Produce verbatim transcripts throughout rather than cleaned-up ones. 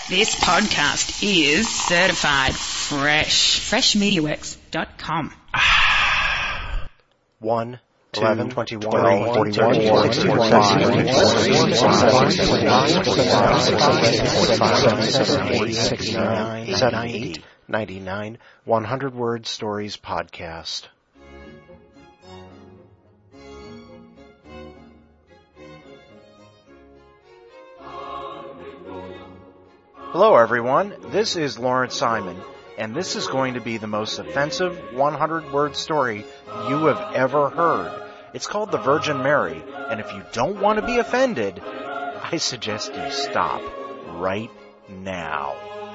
This podcast is certified fresh. fresh media works dot com. One, eleven, twenty-one, twelve, forty-one, sixty-one, sixty-nine, seventy, ninety-nine, one hundred Word Stories Podcast. Hello everyone, this is Lawrence Simon, and this is going to be the most offensive one hundred word story you have ever heard. It's called The Virgin Mary, and if you don't want to be offended, I suggest you stop right now.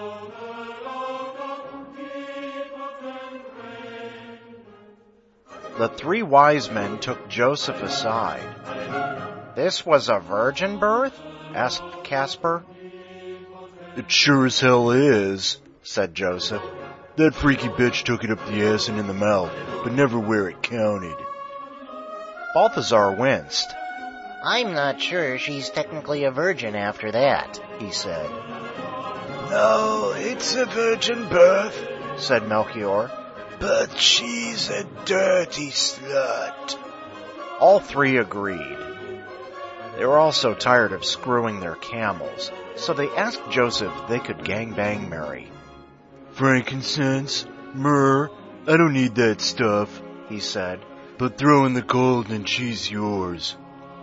The three wise men took Joseph aside. "This was a virgin birth?" asked Caspar. "It sure as hell is," said Joseph. "That freaky bitch took it up the ass and in the mouth, but never where it counted." Balthazar winced. "I'm not sure she's technically a virgin after that," he said. "No, it's a virgin birth," said Melchior, "but she's a dirty slut." All three agreed. They were all so tired of screwing their camels, so they asked Joseph if they could gangbang Mary. "Frankincense, myrrh, I don't need that stuff," he said, "but throw in the gold and she's yours."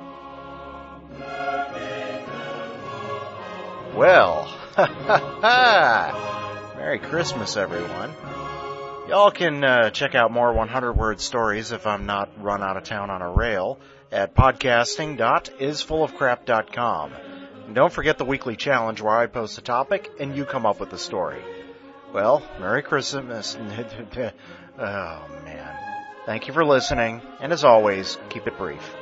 Well, ha ha ha! Merry Christmas, everyone. Y'all can uh, check out more one hundred word stories if I'm not run out of town on a rail at podcasting dot is full of crap dot com. And don't forget the weekly challenge where I post a topic and you come up with a story. Well, Merry Christmas. Oh, man. Thank you for listening, and as always, keep it brief.